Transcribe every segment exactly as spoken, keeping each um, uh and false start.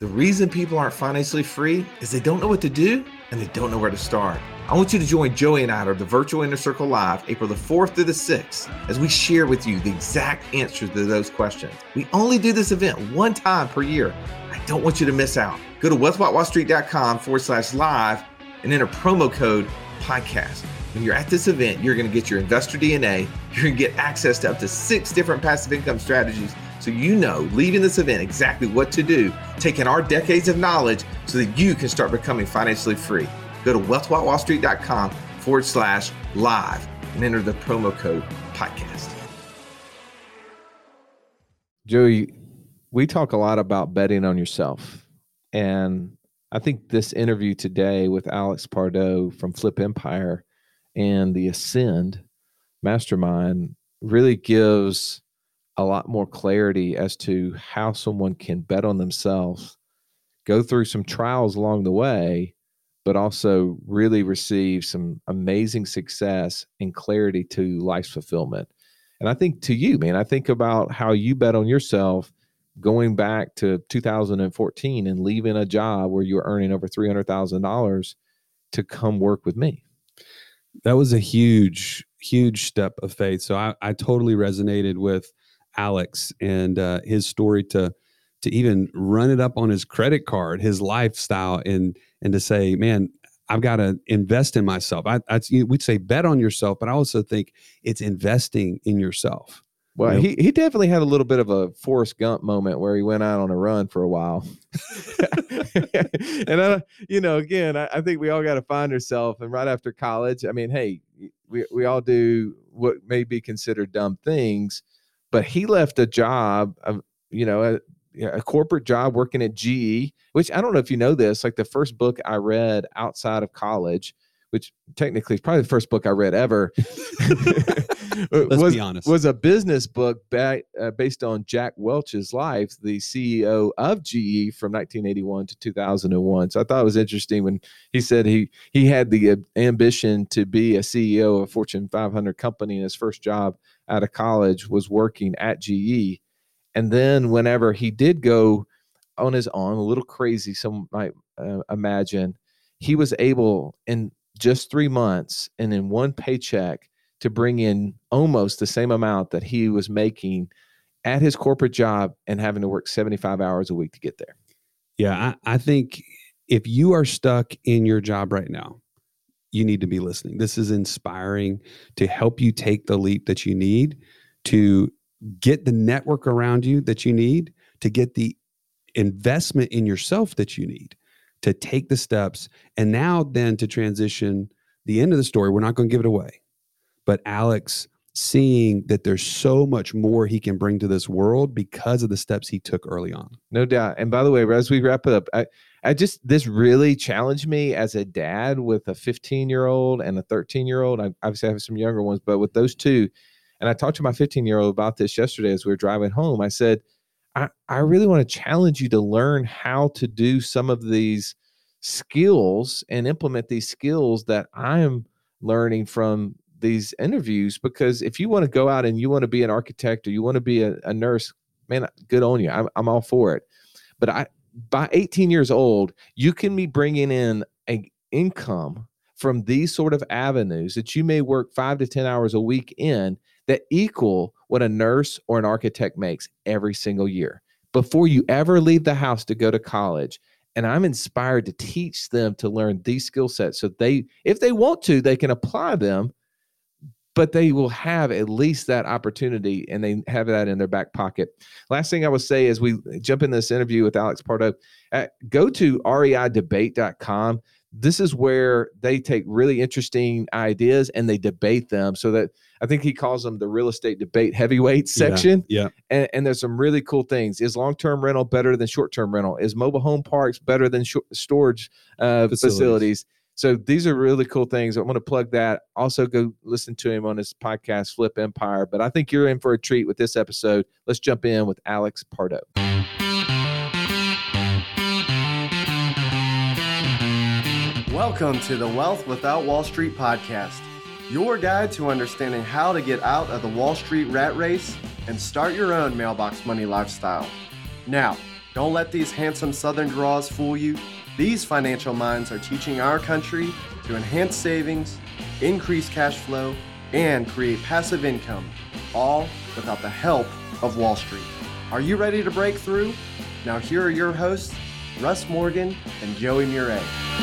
The reason people aren't financially free is they don't know what to do and they don't know where to start. I want you to join Joey and I at the Virtual Inner Circle Live, April the fourth through the sixth, as we share with you the exact answers to those questions. We only do this event one time per year. I don't want you to miss out. Go to wealthwithoutwallstreet.com forward slash live and enter promo code podcast. When you're at this event, you're going to get your investor D N A. You're going to get access to up to six different passive income strategies. So you know, leaving this event, exactly what to do, taking our decades of knowledge so that you can start becoming financially free. Go to wealthwithoutwallstreet.com forward slash live and enter the promo code podcast. Joey, we talk a lot about betting on yourself. And I think this interview today with Alex Pardo from Flip Empire and the Ascend Mastermind really gives a lot more clarity as to how someone can bet on themselves, go through some trials along the way, but also really receive some amazing success and clarity to life's fulfillment. And I think to you, man, I think about how you bet on yourself going back to two thousand fourteen and leaving a job where you were earning over three hundred thousand dollars to come work with me. That was a huge, huge step of faith. So I, I totally resonated with Alex and uh, his story to to even run it up on his credit card, his lifestyle, and and to say, man, I've got to invest in myself. I, I we'd say bet on yourself, but I also think it's investing in yourself. Well, you know? he he definitely had a little bit of a Forrest Gump moment where he went out on a run for a while. And, I, you know, again, I, I think we all got to find ourselves. And right after college, I mean, hey, we, we all do what may be considered dumb things, but he left a job, of, you know, a, a corporate job working at G E, which I don't know if you know this, like the first book I read outside of college, which technically is probably the first book I read ever. Let's was, be honest. Was a business book back, uh, based on Jack Welch's life, the C E O of G E from nineteen eighty-one to two thousand one. So I thought it was interesting when he said he he had the uh, ambition to be a C E O of a Fortune five hundred company, and his first job out of college was working at G E. And then whenever he did go on his own, a little crazy, some might uh, imagine, he was able in just three months and in one paycheck to bring in almost the same amount that he was making at his corporate job and having to work seventy-five hours a week to get there. Yeah, I, I think if you are stuck in your job right now, you need to be listening. This is inspiring to help you take the leap that you need to get the network around you that you need, to get the investment in yourself that you need, to take the steps. And now then to transition the end of the story, we're not going to give it away. But Alex seeing that there's so much more he can bring to this world because of the steps he took early on. No doubt. And by the way, as we wrap it up, I, I just, this really challenged me as a dad with a fifteen year old and a thirteen year old. I obviously have some younger ones, but with those two, and I talked to my fifteen year old about this yesterday as we were driving home. I said, I, I really want to challenge you to learn how to do some of these skills and implement these skills that I'm learning from these interviews, because if you want to go out and you want to be an architect or you want to be a, a nurse, man, good on you. I'm, I'm all for it. But I, by eighteen years old, you can be bringing in an income from these sort of avenues that you may work five to ten hours a week in that equal what a nurse or an architect makes every single year before you ever leave the house to go to college. And I'm inspired to teach them to learn these skill sets so they, if they want to, they can apply them, but they will have at least that opportunity and they have that in their back pocket. Last thing I will say as we jump in this interview with Alex Pardo, uh, go to R E I debate dot com. This is where they take really interesting ideas and they debate them, so that I think he calls them the real estate debate heavyweight section. Yeah. yeah. And, and there's some really cool things. Is long-term rental better than short-term rental? Is mobile home parks better than sh- storage uh, facilities. facilities? So these are really cool things. I want to plug that. Also go listen to him on his podcast, Flip Empire. But I think you're in for a treat with this episode. Let's jump in with Alex Pardo. Welcome to the Wealth Without Wall Street podcast, your guide to understanding how to get out of the Wall Street rat race and start your own mailbox money lifestyle. Now, Don't let these handsome Southern draws fool you. These financial minds are teaching our country to enhance savings, increase cash flow, and create passive income, all without the help of Wall Street. Are you ready to break through? Now here are your hosts, Russ Morgan and Joey Murray.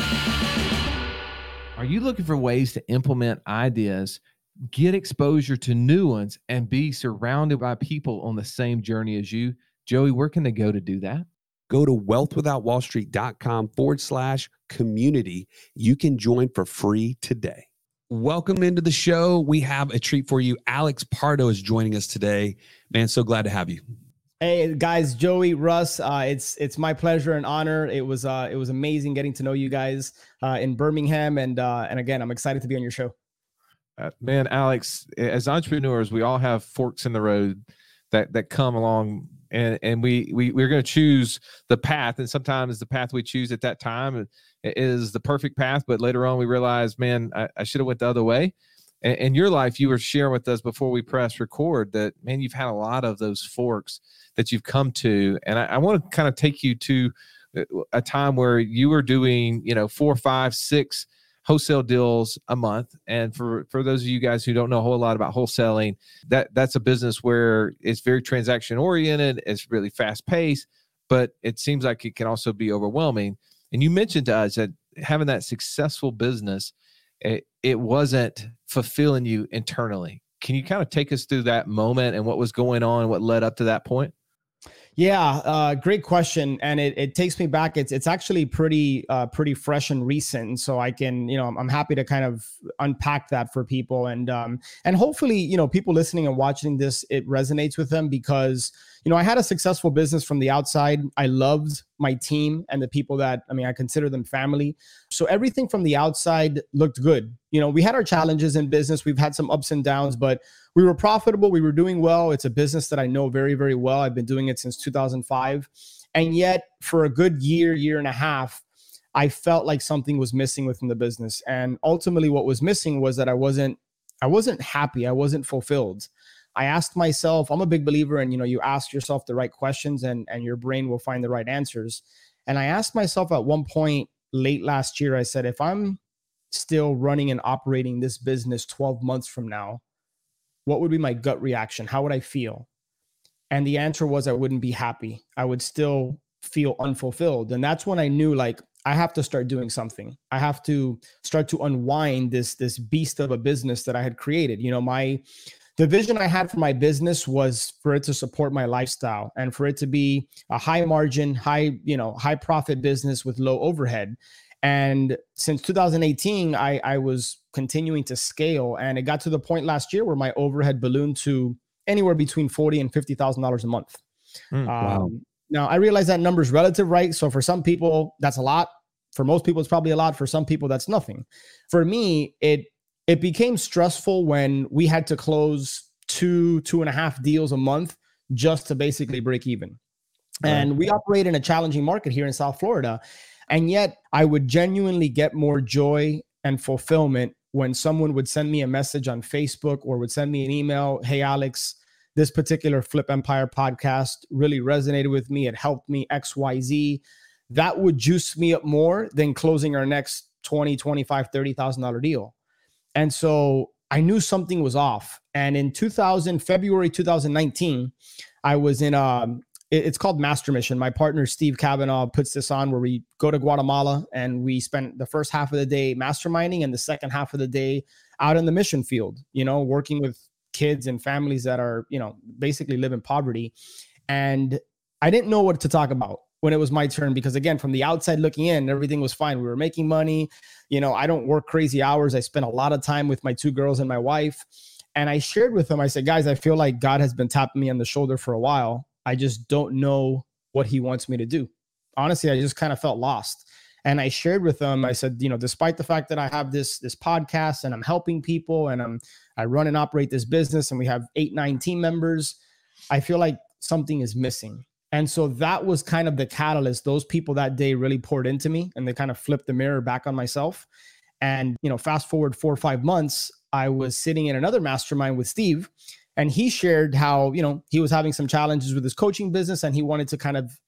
Are you looking for ways to implement ideas, get exposure to new ones, and be surrounded by people on the same journey as you? Joey, where can they go to do that? Go to wealthwithoutwallstreet.com forward slash community. You can join for free today. Welcome into the show. We have a treat for you. Alex Pardo is joining us today. Man, so glad to have you. Hey guys, Joey, Russ, uh, it's it's my pleasure and honor. It was uh, it was amazing getting to know you guys uh, in Birmingham, and uh, and again, I'm excited to be on your show. Uh, man, Alex, as entrepreneurs, we all have forks in the road that that come along. And and we we we're going to choose the path, and sometimes the path we choose at that time is the perfect path. But later on, we realize, man, I, I should have went the other way. And in your life, you were sharing with us before we press record that, man, you've had a lot of those forks that you've come to, and I, I want to kind of take you to a time where you were doing, you know, four, five, six wholesale deals a month. And for, for those of you guys who don't know a whole lot about wholesaling, that that's a business where it's very transaction oriented. It's really fast paced, but it seems like it can also be overwhelming. And you mentioned to us that having that successful business, it, it wasn't fulfilling you internally. Can you kind of take us through that moment and what was going on, what led up to that point? Yeah, uh, great question, and it, it takes me back. It's it's actually pretty uh, pretty fresh and recent, and so I can you know I'm, I'm happy to kind of unpack that for people, and um and hopefully you know people listening and watching this, it resonates with them, because you know I had a successful business from the outside. I loved my team and the people that I mean I consider them family. So everything from the outside looked good. You know we had our challenges in business. We've had some ups and downs, but we were profitable. We were doing well. It's a business that I know very, very well. I've been doing it since two thousand five. And yet for a good year, year and a half, I felt like something was missing within the business. And ultimately what was missing was that I wasn't, I wasn't happy. I wasn't fulfilled. I asked myself, I'm a big believer in, you know, you ask yourself the right questions and, and your brain will find the right answers. And I asked myself at one point late last year, I said, if I'm still running and operating this business twelve months from now, what would be my gut reaction? How would I feel? And the answer was I wouldn't be happy. I would still feel unfulfilled. And that's when I knew, like, I have to start doing something. I have to start to unwind this, this beast of a business that I had created. You know, my, the vision I had for my business was for it to support my lifestyle and for it to be a high margin, high, you know, high profit business with low overhead. And since two thousand eighteen, I, I was continuing to scale, and it got to the point last year where my overhead ballooned to anywhere between forty thousand dollars and fifty thousand dollars a month. Mm, um, wow. Now, I realize that number is relative, right? So for some people, that's a lot. For most people, it's probably a lot. For some people, that's nothing. For me, it it became stressful when we had to close two, two and a half deals a month just to basically break even. Right. And we operate in a challenging market here in South Florida. And yet I would genuinely get more joy and fulfillment when someone would send me a message on Facebook or would send me an email. Hey, Alex, this particular Flip Empire podcast really resonated with me. It helped me X, Y, Z. That would juice me up more than closing our next twenty, twenty-five, thirty thousand dollars deal. And so I knew something was off. And in two thousand, February two thousand nineteen, I was in a, it's called Master Mission. My partner, Steve Kavanaugh, puts this on where we go to Guatemala and we spend the first half of the day masterminding and the second half of the day out in the mission field, you know, working with kids and families that are, you know, basically live in poverty. And I didn't know what to talk about when it was my turn, because again, from the outside looking in, everything was fine. We were making money. You know, I don't work crazy hours. I spend a lot of time with my two girls and my wife. And I shared with them, I said, guys, I feel like God has been tapping me on the shoulder for a while. I just don't know what he wants me to do. Honestly, I just kind of felt lost. And I shared with them, I said, you know, despite the fact that I have this, this podcast and I'm helping people and I'm, I run and operate this business and we have eight, nine team members, I feel like something is missing. And so that was kind of the catalyst. Those people that day really poured into me and they kind of flipped the mirror back on myself. And, you know, fast forward four or five months, I was sitting in another mastermind with Steve, and he shared how, you know, he was having some challenges with his coaching business and he wanted to kind of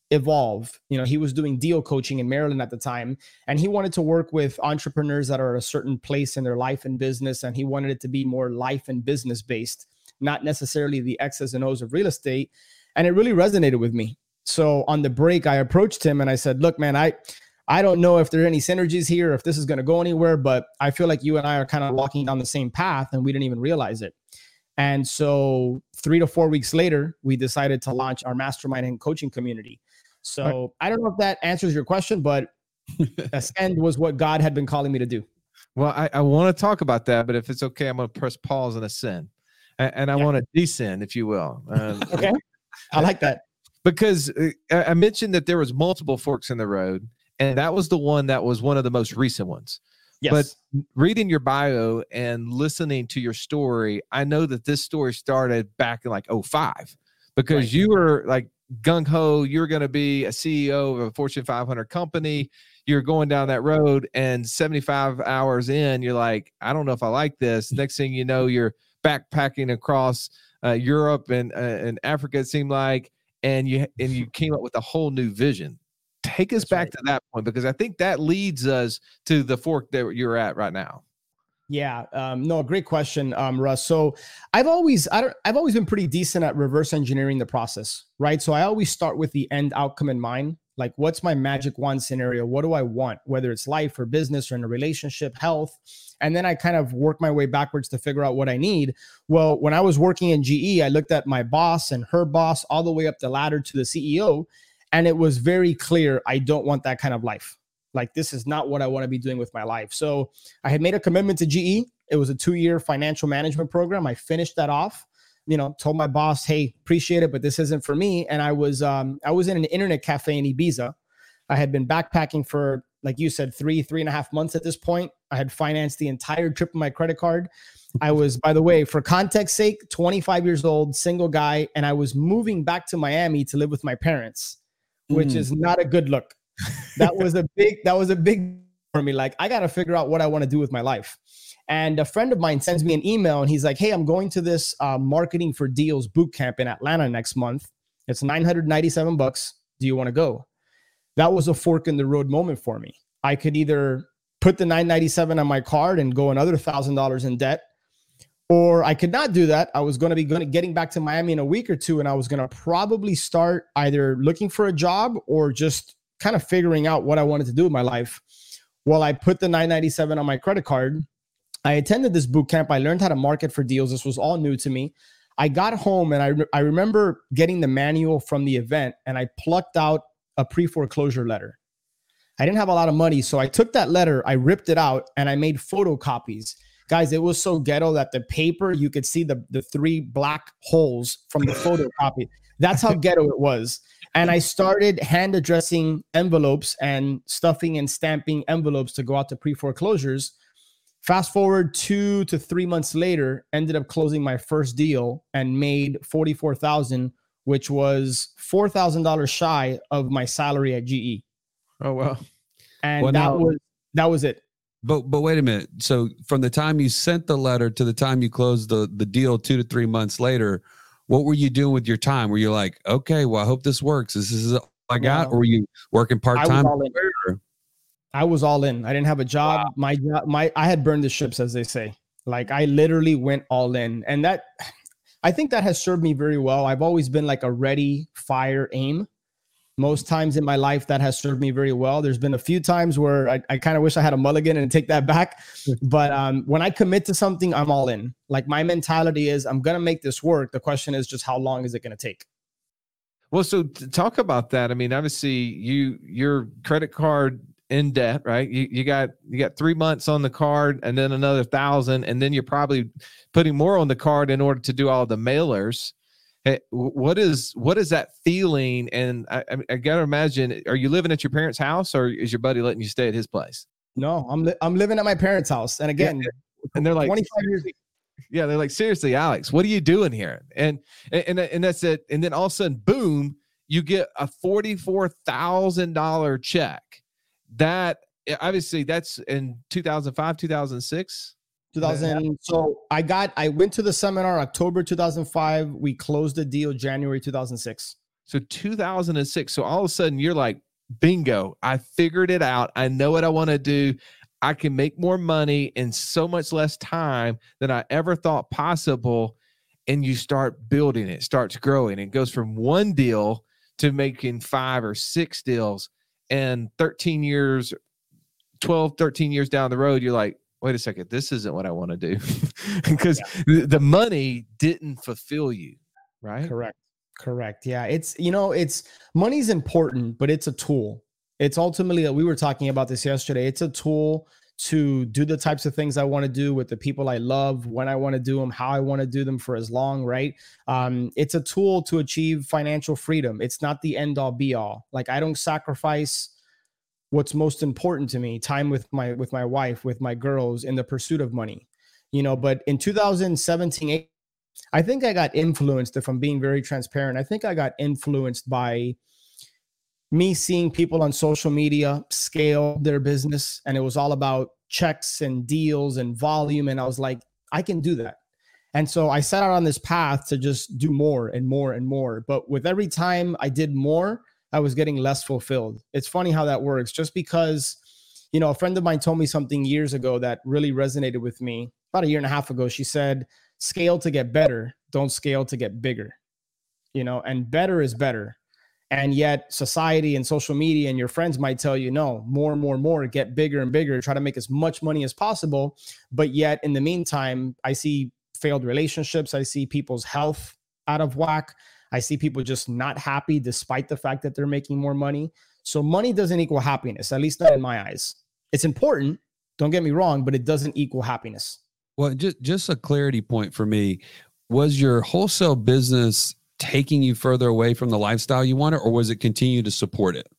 evolve. You know, he was doing deal coaching in Maryland at the time, and he wanted to work with entrepreneurs that are at a certain place in their life and business. And he wanted it to be more life and business based, not necessarily the X's and O's of real estate. And it really resonated with me. So on the break, I approached him and I said, look, man, I, I don't know if there are any synergies here, if this is going to go anywhere, but I feel like you and I are kind of walking down the same path and we didn't even realize it. And so three to four weeks later, we decided to launch our mastermind and coaching community. So I don't know if that answers your question, but Ascend was what God had been calling me to do. Well, I, I want to talk about that, but if it's okay, I'm going to press pause and ascend. And, and I yeah. want to descend, if you will. Uh, okay. I like that. Because I mentioned that there was multiple forks in the road, and that was the one that was one of the most recent ones. Yes. But reading your bio and listening to your story, I know that this story started back in like oh five, because right. you were like gung-ho, you're going to be a C E O of a Fortune five hundred company. You're going down that road, and seventy-five hours in, you're like, I don't know if I like this. Next thing you know, you're backpacking across uh, Europe and uh, and Africa, it seemed like, and you and you came up with a whole new vision. Take us That's back right. to that point, because I think that leads us to the fork that you're at right now. Yeah, um, no, great question, um, Russ. So I've always, I don't, I've always been pretty decent at reverse engineering the process, right? So I always start with the end outcome in mind. Like, what's my magic wand scenario? What do I want? Whether it's life or business or in a relationship, health. And then I kind of work my way backwards to figure out what I need. Well, when I was working in G E, I looked at my boss and her boss all the way up the ladder to the C E O. And it was very clear, I don't want that kind of life. Like, this is not what I want to be doing with my life. So I had made a commitment to G E. It was a two-year financial management program. I finished that off, you know, told my boss, hey, appreciate it, but this isn't for me. And I was, um, I was in an internet cafe in Ibiza. I had been backpacking for, like you said, three, three and a half months at this point. I had financed the entire trip with my credit card. I was, by the way, for context sake, twenty-five years old, single guy. And I was moving back to Miami to live with my parents, which mm. is not a good look. That was a big, that was a big for me. Like, I got to figure out what I want to do with my life. And a friend of mine sends me an email and he's like, hey, I'm going to this uh, marketing for deals boot camp in Atlanta next month. It's nine hundred ninety-seven bucks. Do you want to go? That was a fork in the road moment for me. I could either put the nine ninety-seven on my card and go another thousand dollars in debt, or I could not do that. I was going to be going to getting back to Miami in a week or two, and I was going to probably start either looking for a job or just kind of figuring out what I wanted to do with my life. Well, I put the nine ninety-seven on my credit card. I attended this boot camp. I learned how to market for deals. This was all new to me. I got home and I, re- I remember getting the manual from the event, and I plucked out a pre-foreclosure letter. I didn't have a lot of money, so I took that letter, I ripped it out, and I made photocopies. Guys, it was so ghetto that the paper, you could see the, the three black holes from the photocopy. That's how ghetto it was. And I started hand addressing envelopes and stuffing and stamping envelopes to go out to pre-foreclosures. Fast forward two to three months later, ended up closing my first deal and made forty-four thousand dollars, which was four thousand dollars shy of my salary at G E. Oh, wow. And well, that now, was that was it. But but wait a minute. So from the time you sent the letter to the time you closed the, the deal two to three months later, what were you doing with your time? Were you like, okay, well, I hope this works. This is all I got. Wow. Or were you working part-time? I was all in. I was all in. I didn't have a job. Wow. My my I had burned the ships, as they say. Like, I literally went all in. And that, I think that has served me very well. I've always been like a ready, fire, aim. Most times in my life, that has served me very well. There's been a few times where I, I kind of wish I had a mulligan and take that back. But um, when I commit to something, I'm all in. Like, my mentality is, I'm going to make this work. The question is just, how long is it going to take? Well, so to talk about that. I mean, obviously, you your credit card in debt, right? You you got you got three months on the card, and then another thousand, and then you're probably putting more on the card in order to do all the mailers. Hey, what is what is that feeling? And I, I, I gotta imagine, are you living at your parents' house, or is your buddy letting you stay at his place? No, I'm li- I'm living at my parents' house, and again, yeah. and they're like twenty-five years. Yeah, they're like, seriously, Alex, what are you doing here? And and and that's it. And then all of a sudden, boom, you get a forty-four thousand dollars check. That obviously that's in two thousand five, two thousand six. two thousand. So I got, I went to the seminar October two thousand five. We closed the deal January two thousand six. So two thousand six. So all of a sudden you're like, bingo, I figured it out. I know what I want to do. I can make more money in so much less time than I ever thought possible. And you start building it, starts growing. It goes from one deal to making five or six deals. And thirteen years, twelve, thirteen years down the road, you're like, wait a second, this isn't what I want to do. Because yeah. the money didn't fulfill you, right? Correct. Correct. Yeah. It's, you know, it's money's important, but it's a tool. It's ultimately, we were talking about this yesterday. It's a tool to do the types of things I want to do with the people I love, when I want to do them, how I want to do them for as long, right? Um, it's a tool to achieve financial freedom. It's not the end all be all. Like I don't sacrifice what's most important to me, time with my, with my wife, with my girls in the pursuit of money, you know, but in two thousand seventeen, I think I got influenced, if I'm being very transparent, I think I got influenced by me seeing people on social media scale their business, and it was all about checks and deals and volume. And I was like, I can do that. And so I set out on this path to just do more and more and more. But with every time I did more, I was getting less fulfilled. It's funny how that works. Just because, you know, a friend of mine told me something years ago that really resonated with me. About a year and a half ago, she said, scale to get better, don't scale to get bigger, you know, and better is better. And yet society and social media and your friends might tell you, no, more and more and more, get bigger and bigger, try to make as much money as possible. But yet in the meantime, I see failed relationships. I see people's health out of whack. I see people just not happy despite the fact that they're making more money. So money doesn't equal happiness, at least not in my eyes. It's important, don't get me wrong, but it doesn't equal happiness. Well, just, just a clarity point for me. Was your wholesale business taking you further away from the lifestyle you wanted, or was it continue to support it?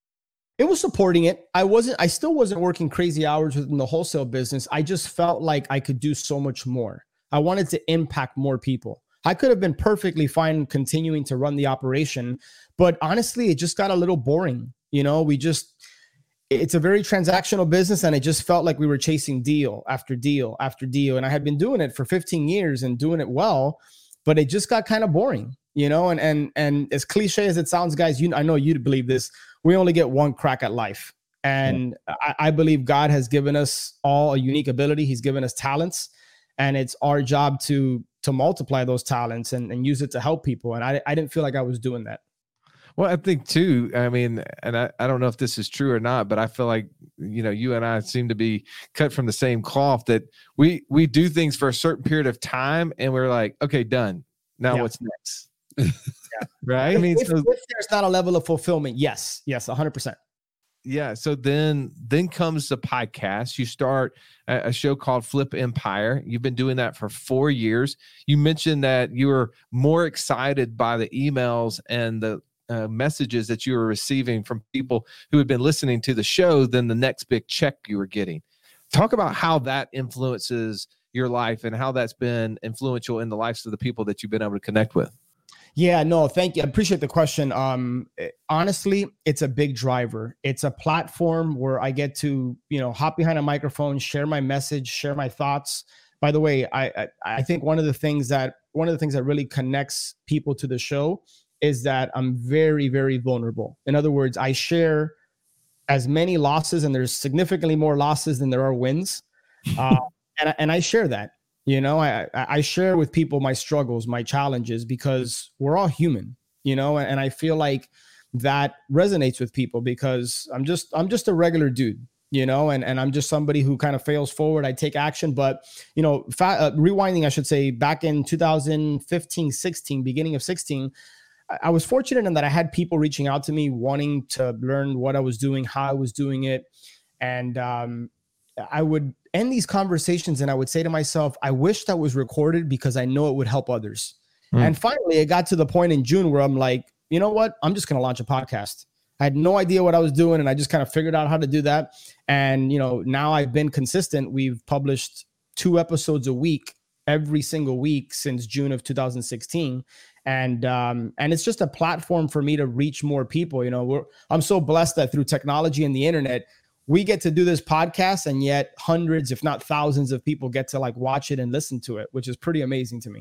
It was supporting it. I wasn't, I still wasn't working crazy hours within the wholesale business. I just felt like I could do so much more. I wanted to impact more people. I could have been perfectly fine continuing to run the operation, but honestly, it just got a little boring. You know, we just, it's a very transactional business, and it just felt like we were chasing deal after deal after deal. And I had been doing it for fifteen years and doing it well, but it just got kind of boring, you know, and, and, and as cliche as it sounds, guys, you, I know you'd believe this. We only get one crack at life. And yeah. I, I believe God has given us all a unique ability. He's given us talents, and it's our job to, to multiply those talents and, and use it to help people. And I, I didn't feel like I was doing that. Well, I think too, I mean, and I, I don't know if this is true or not, but I feel like, you know, you and I seem to be cut from the same cloth, that we, we do things for a certain period of time and we're like, okay, done. Now yeah. what's next? yeah. Right. I mean, if, so, if there's not a level of fulfillment. Yes. Yes. A hundred percent. Yeah. So then, then comes the podcast. You start a, a show called Flip Empire. You've been doing that for four years. You mentioned that you were more excited by the emails and the uh, messages that you were receiving from people who had been listening to the show than the next big check you were getting. Talk about how that influences your life and how that's been influential in the lives of the people that you've been able to connect with. Yeah, no, thank you. I appreciate the question. Um, honestly, it's a big driver. It's a platform where I get to, you know, hop behind a microphone, share my message, share my thoughts. By the way, I, I I think one of the things that one of the things that really connects people to the show is that I'm very, very vulnerable. In other words, I share as many losses, and there's significantly more losses than there are wins. Uh, and, and I share that. You know, I, I share with people my struggles, my challenges, because we're all human, you know, and, and I feel like that resonates with people because I'm just I'm just a regular dude, you know, and, and I'm just somebody who kind of fails forward. I take action. But, you know, fa- uh, rewinding, I should say, back in two thousand fifteen, sixteen, beginning of sixteen, I, I was fortunate in that I had people reaching out to me wanting to learn what I was doing, how I was doing it. And um, I would end these conversations and I would say to myself, I wish that was recorded because I know it would help others. Mm. And finally, it got to the point in June where I'm like, you know what? I'm just going to launch a podcast. I had no idea what I was doing, and I just kind of figured out how to do that. And, you know, now I've been consistent. We've published two episodes a week, every single week since June of two thousand sixteen. And, um, and it's just a platform for me to reach more people. You know, we're, I'm so blessed that through technology and the internet, we get to do this podcast, and yet hundreds, if not thousands of people get to like watch it and listen to it, which is pretty amazing to me.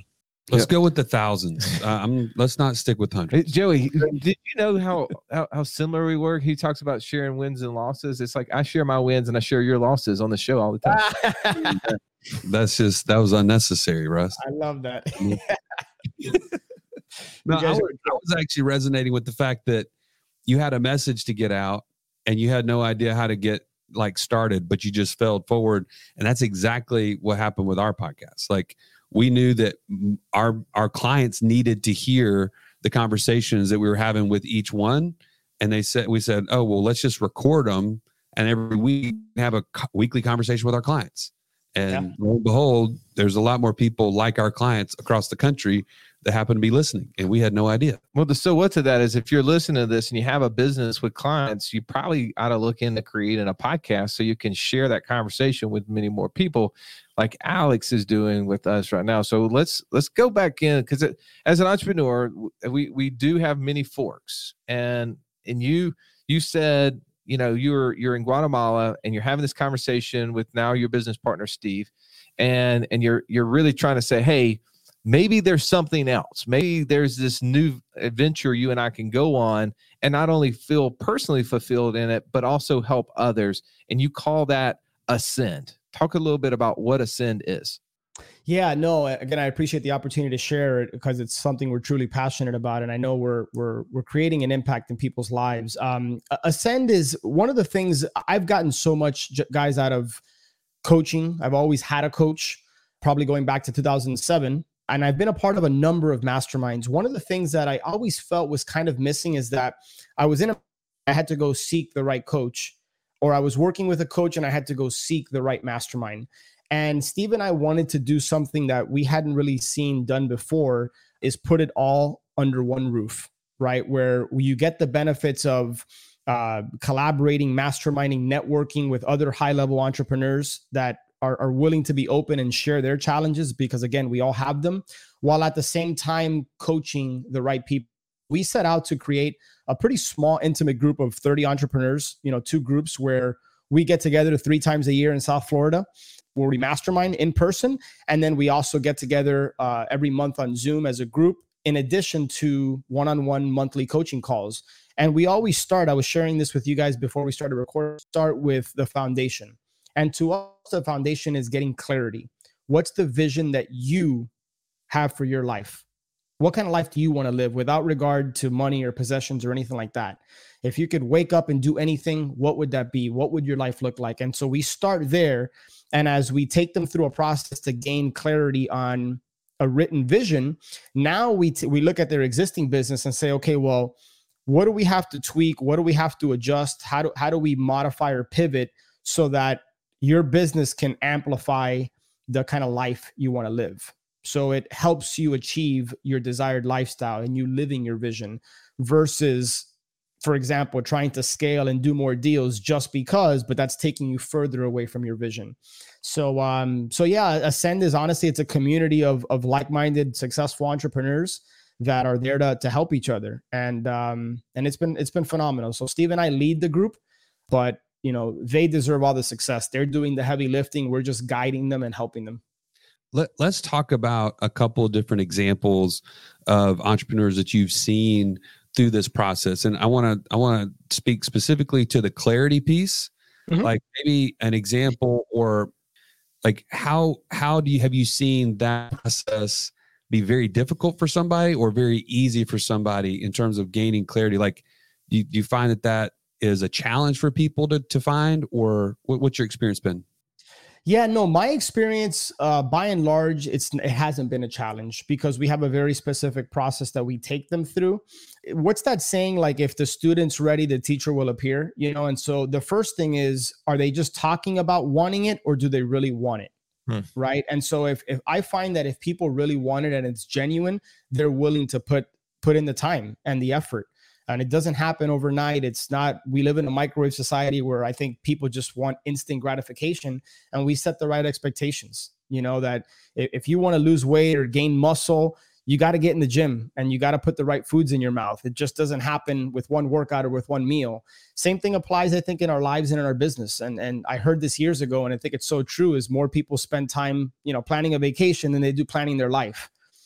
Let's Yeah. go with the thousands. Uh, I'm, let's not stick with Hey, hundreds. Joey, did you know how, how how similar we were? He talks about sharing wins and losses. It's like I share my wins and I share your losses on the show all the time. That's just, that was unnecessary, Russ. I love that. No, You I guys was, I was actually resonating with the fact that you had a message to get out and you had no idea how to get like started, but you just failed forward. And that's exactly what happened with our podcast. Like we knew that our, our clients needed to hear the conversations that we were having with each one. And they said, we said, oh, well, let's just record them. And every week have a co- weekly conversation with our clients. And Yeah. lo and behold, there's a lot more people like our clients across the country that happen to be listening. And we had no idea. Well, the so what to that is if you're listening to this and you have a business with clients, you probably ought to look into creating a podcast so you can share that conversation with many more people like Alex is doing with us right now. So let's let's go back in because as an entrepreneur, we we do have many forks. And and you you said, you know, you're you're in Guatemala and you're having this conversation with now your business partner, Steve, and and you're you're really trying to say, hey, maybe there's something else. Maybe there's this new adventure you and I can go on and not only feel personally fulfilled in it, but also help others. And you call that Ascend. Talk a little bit about what Ascend is. Yeah, no, again, I appreciate the opportunity to share it because it's something we're truly passionate about. And I know we're we're we're creating an impact in people's lives. Um, Ascend is one of the things I've gotten so much, guys, out of coaching. I've always had a coach, probably going back to two thousand seven. And I've been a part of a number of masterminds. One of the things that I always felt was kind of missing is that I was in a, I had to go seek the right coach, or I was working with a coach and I had to go seek the right mastermind. And Steve and I wanted to do something that we hadn't really seen done before, is put it all under one roof, right? Where you get the benefits of uh, collaborating, masterminding, networking with other high-level entrepreneurs that Are, are willing to be open and share their challenges, because again, we all have them, while at the same time coaching the right people. We set out to create a pretty small, intimate group of thirty entrepreneurs, you know, two groups where we get together three times a year in South Florida, where we mastermind in person. And then we also get together uh, every month on Zoom as a group, in addition to one-on-one monthly coaching calls. And we always start, I was sharing this with you guys before we started recording, start with the foundation. And to us, the foundation is getting clarity. What's the vision that you have for your life? What kind of life do you want to live without regard to money or possessions or anything like that? If you could wake up and do anything, what would that be? What would your life look like? And so we start there. And as we take them through a process to gain clarity on a written vision, now we, t- we look at their existing business and say, okay, well, what do we have to tweak? What do we have to adjust? How do, how do we modify or pivot so that your business can amplify the kind of life you want to live? So it helps you achieve your desired lifestyle and you living your vision, versus, for example, trying to scale and do more deals just because, but that's taking you further away from your vision. So, um, so yeah, Ascend is honestly, it's a community of, of like-minded, successful entrepreneurs that are there to, to help each other. And, um, and it's been, it's been phenomenal. So Steve and I lead the group, but you know, they deserve all the success. They're doing the heavy lifting. We're just guiding them and helping them. Let, let's talk about a couple of different examples of entrepreneurs that you've seen through this process. And I want to, I want to speak specifically to the clarity piece, mm-hmm. like maybe an example, or like how, how do you, have you seen that process be very difficult for somebody or very easy for somebody in terms of gaining clarity? Like, do you, do you find that that is a challenge for people to, to find, or what, what's your experience been? Yeah, no, my experience, uh, by and large, it's, it hasn't been a challenge because we have a very specific process that we take them through. What's that saying? Like, if the student's ready, the teacher will appear, you know? And so the first thing is, are they just talking about wanting it, or do they really want it? Hmm. Right. And so if, if I find that if people really want it and it's genuine, they're willing to put, put in the time and the effort. And it doesn't happen overnight. It's not, we live in a microwave society where I think people just want instant gratification, and we set the right expectations. You know, that if you want to lose weight or gain muscle, you got to get in the gym and you got to put the right foods in your mouth. It just doesn't happen with one workout or with one meal. Same thing applies, I think, in our lives and in our business. And, and I heard this years ago, and I think it's so true, is more people spend time, you know, planning a vacation than they do planning their life.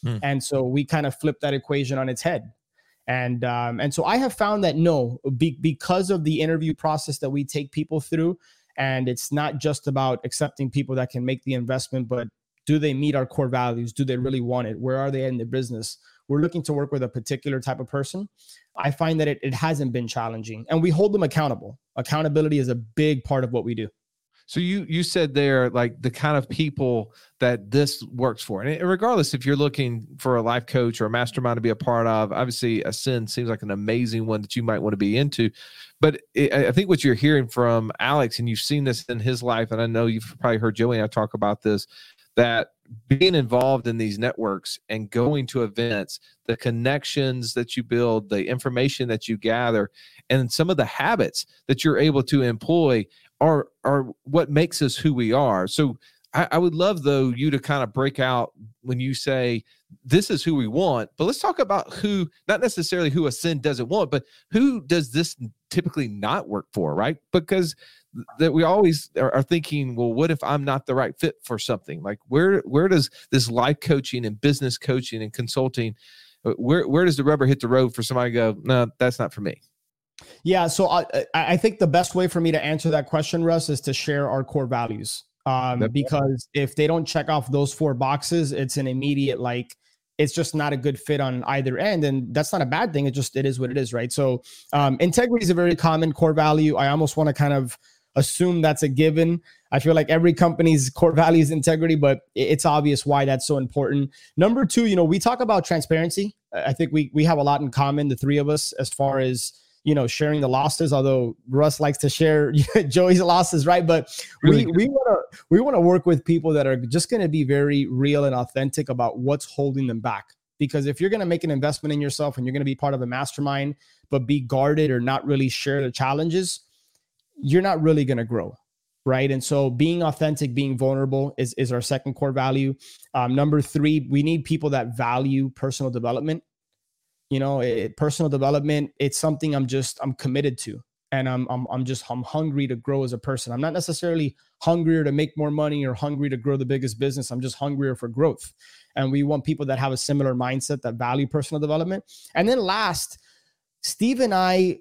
Hmm. And so we kind of flip that equation on its head. And um, and so I have found that no, be, because of the interview process that we take people through, and it's not just about accepting people that can make the investment, but do they meet our core values? Do they really want it? Where are they in the business? We're looking to work with a particular type of person. I find that it, it hasn't been challenging, and we hold them accountable. Accountability is a big part of what we do. So you you said there, like, the kind of people that this works for, and regardless if you're looking for a life coach or a mastermind to be a part of, obviously Ascend seems like an amazing one that you might want to be into. But it, I think what you're hearing from Alex, and you've seen this in his life, and I know you've probably heard Joey and I talk about this, that being involved in these networks and going to events, the connections that you build, the information that you gather, and some of the habits that you're able to employ are are what makes us who we are. So I, I would love, though, you to kind of break out when you say this is who we want, but let's talk about who, not necessarily who Ascend doesn't want, but who does this typically not work for, right? Because that we always are, are thinking, well, what if I'm not the right fit for something? Like, where where does this life coaching and business coaching and consulting, where where does the rubber hit the road for somebody to go, no, that's not for me? Yeah, so I I think the best way for me to answer that question, Russ, is to share our core values. Um, because if they don't check off those four boxes, it's an immediate, like, it's just not a good fit on either end. And that's not a bad thing. It just, it is what it is, right? So um, integrity is a very common core value. I almost want to kind of assume that's a given. I feel like every company's core value is integrity, but it's obvious why that's so important. Number two, you know, we talk about transparency. I think we we have a lot in common, the three of us, as far as, you know, sharing the losses, although Russ likes to share Joey's losses, right? But really, we we want to we want to work with people that are just going to be very real and authentic about what's holding them back. Because if you're going to make an investment in yourself and you're going to be part of a mastermind, but be guarded or not really share the challenges, you're not really going to grow, right? And so being authentic, being vulnerable is, is our second core value. Um, number three, we need people that value personal development. You know, it, personal development, it's something I'm just, I'm committed to. And I'm, I'm, I'm just, I'm hungry to grow as a person. I'm not necessarily hungrier to make more money or hungry to grow the biggest business. I'm just hungrier for growth. And we want people that have a similar mindset, that value personal development. And then last, Steve and I,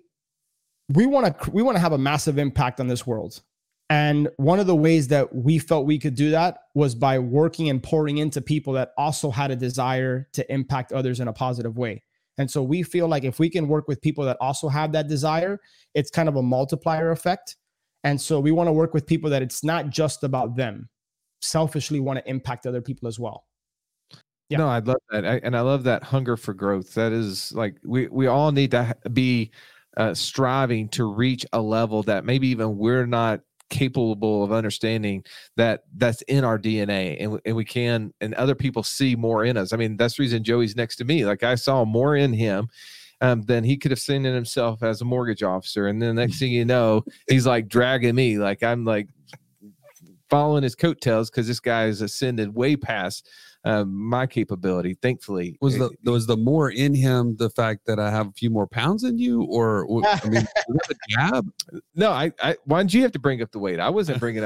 we want to, we want to have a massive impact on this world. And one of the ways that we felt we could do that was by working and pouring into people that also had a desire to impact others in a positive way. And so we feel like if we can work with people that also have that desire, it's kind of a multiplier effect. And so we want to work with people that it's not just about them, selfishly want to impact other people as well. Yeah. No, I love that. I, and I love that hunger for growth. That is, like, we, we all need to be uh, striving to reach a level that maybe even we're not capable of understanding, that that's in our D N A, and, and we can, and other people see more in us. I mean, that's the reason Joey's next to me. Like, I saw more in him um, than he could have seen in himself as a mortgage officer. And then the next thing you know, he's like dragging me, like I'm like following his coattails, because this guy has ascended way past uh, my capability. Thankfully, was the was the more in him the fact that I have a few more pounds in you, or I mean, was that a jab? No, I, I. Why did you have to bring up the weight? I wasn't bringing up.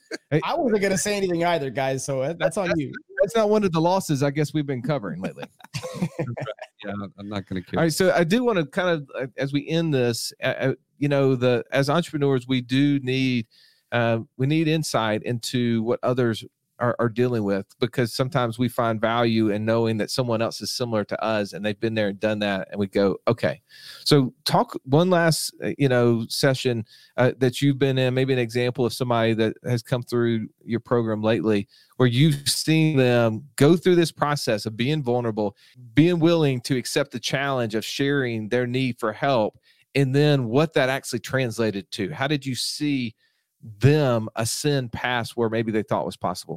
I wasn't gonna say anything either, guys. So that's on that's, you. That's not one of the losses I guess we've been covering lately. Yeah, I'm not gonna care. All right, so I do want to kind of, uh, as we end this, uh, you know, the as entrepreneurs, we do need uh, we need insight into what others Are, are dealing with, because sometimes we find value in knowing that someone else is similar to us and they've been there and done that, and we go, okay. So talk one last you know session uh, that you've been in, maybe an example of somebody that has come through your program lately where you've seen them go through this process of being vulnerable, being willing to accept the challenge of sharing their need for help, and then what that actually translated to. How did you see them ascend past where maybe they thought was possible?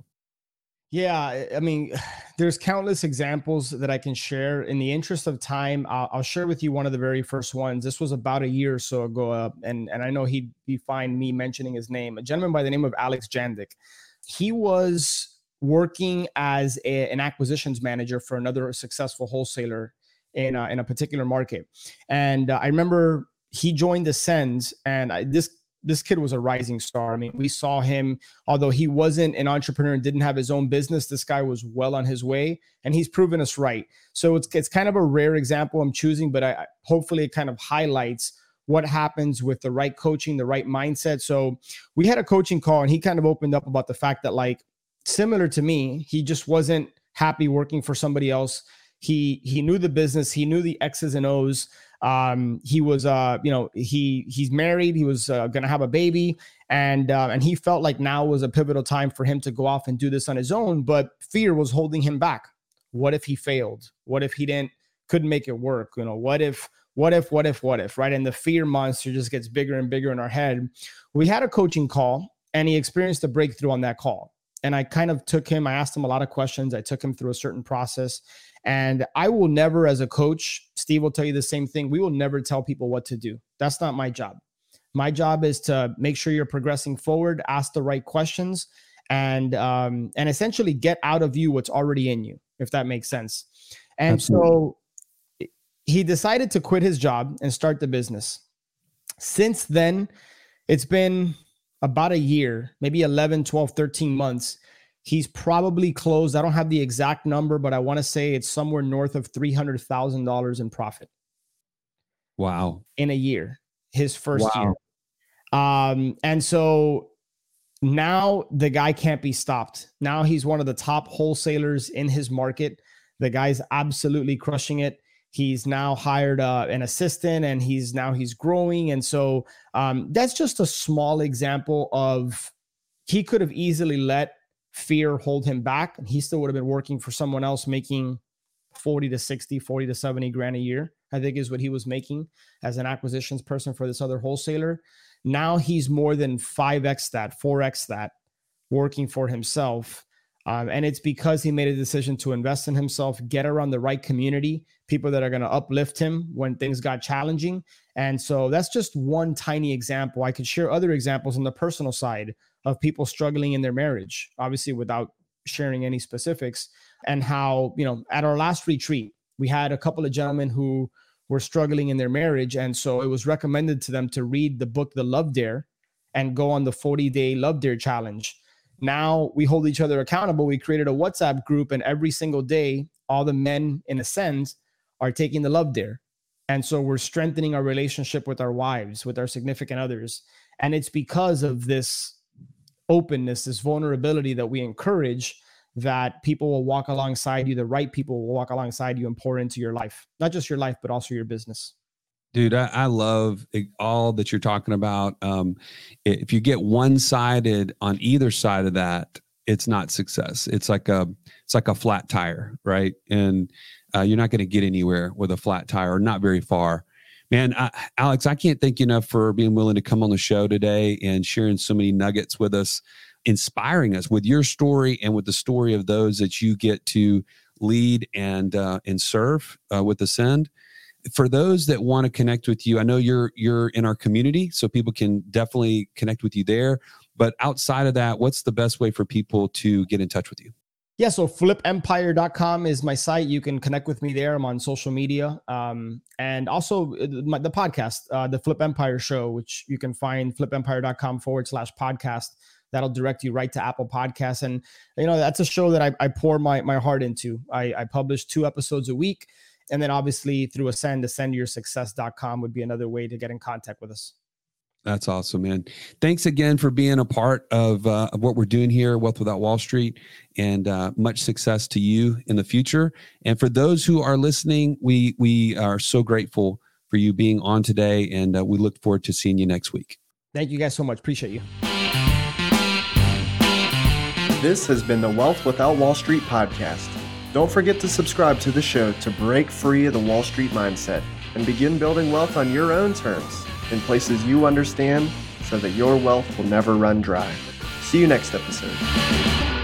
Yeah, I mean, there's countless examples that I can share. In the interest of time, I'll, I'll share with you one of the very first ones. This was about a year or so ago, uh, and, and I know he'd be fine me mentioning his name, a gentleman by the name of Alex Jandik. He was working as a, an acquisitions manager for another successful wholesaler in a, in a particular market. And uh, I remember he joined Ascend, and I, this this kid was a rising star. I mean, we saw him, although he wasn't an entrepreneur and didn't have his own business, this guy was well on his way, and he's proven us right. So it's it's kind of a rare example I'm choosing, but I hopefully it kind of highlights what happens with the right coaching, the right mindset. So we had a coaching call, and he kind of opened up about the fact that, like, similar to me, he just wasn't happy working for somebody else. He he knew the business, he knew the X's and O's. Um, he was, uh, you know, he he's married. He was uh, going to have a baby, and uh, and he felt like now was a pivotal time for him to go off and do this on his own. But fear was holding him back. What if he failed? What if he didn't couldn't make it work? You know, what if, what if, what if, what if, right? And the fear monster just gets bigger and bigger in our head. We had a coaching call, and he experienced a breakthrough on that call. And I kind of took him. I asked him a lot of questions. I took him through a certain process. And I will never, as a coach, Steve will tell you the same thing. We will never tell people what to do. That's not my job. My job is to make sure you're progressing forward, ask the right questions, and um, and essentially get out of you what's already in you, if that makes sense. And Absolutely. So he decided to quit his job and start the business. Since then, it's been about a year, maybe eleven, twelve, thirteen months. He's probably closed. I don't have the exact number, but I want to say it's somewhere north of three hundred thousand dollars in profit. Wow. In a year, his first wow. year. Um, and so now the guy can't be stopped. Now he's one of the top wholesalers in his market. The guy's absolutely crushing it. He's now hired uh, an assistant, and he's now he's growing. And so um, that's just a small example of, he could have easily let fear hold him back, and he still would have been working for someone else making forty to sixty, forty to seventy grand a year, I think is what he was making as an acquisitions person for this other wholesaler. Now he's more than five X that, four X that, working for himself. Um, and it's because he made a decision to invest in himself, get around the right community, people that are going to uplift him when things got challenging. And so that's just one tiny example. I could share other examples on the personal side of people struggling in their marriage, obviously without sharing any specifics, and how, you know, at our last retreat, we had a couple of gentlemen who were struggling in their marriage. And so it was recommended to them to read the book, The Love Dare, and go on the forty day Love Dare challenge. Now we hold each other accountable. We created a WhatsApp group, and every single day, all the men in Ascend are taking the Love Dare. And so we're strengthening our relationship with our wives, with our significant others. And it's because of this openness, this vulnerability that we encourage, that people will walk alongside you. The right people will walk alongside you and pour into your life, not just your life, but also your business. Dude, I, I love all that you're talking about. Um, if you get one-sided on either side of that, it's not success. It's like a, it's like a flat tire, right? And uh, you're not going to get anywhere with a flat tire, or not very far. Man, I, Alex, I can't thank you enough for being willing to come on the show today and sharing so many nuggets with us, inspiring us with your story and with the story of those that you get to lead and uh, and serve uh, with Ascend. For those that want to connect with you, I know you're you're in our community, so people can definitely connect with you there. But outside of that, what's the best way for people to get in touch with you? Yeah, so flip empire dot com is my site. You can connect with me there. I'm on social media. Um, and also my, the podcast, uh, the Flip Empire Show, which you can find flip empire dot com forward slash podcast. That'll direct you right to Apple Podcasts. And, you know, that's a show that I, I pour my, my heart into. I, I publish two episodes a week. And then obviously through Ascend, ascend your success dot com would be another way to get in contact with us. That's awesome, man. Thanks again for being a part of, uh, of what we're doing here, Wealth Without Wall Street, and uh, much success to you in the future. And for those who are listening, we we are so grateful for you being on today, and uh, we look forward to seeing you next week. Thank you guys so much. Appreciate you. This has been the Wealth Without Wall Street podcast. Don't forget to subscribe to the show to break free of the Wall Street mindset and begin building wealth on your own terms, in places you understand, so that your wealth will never run dry. See you next episode.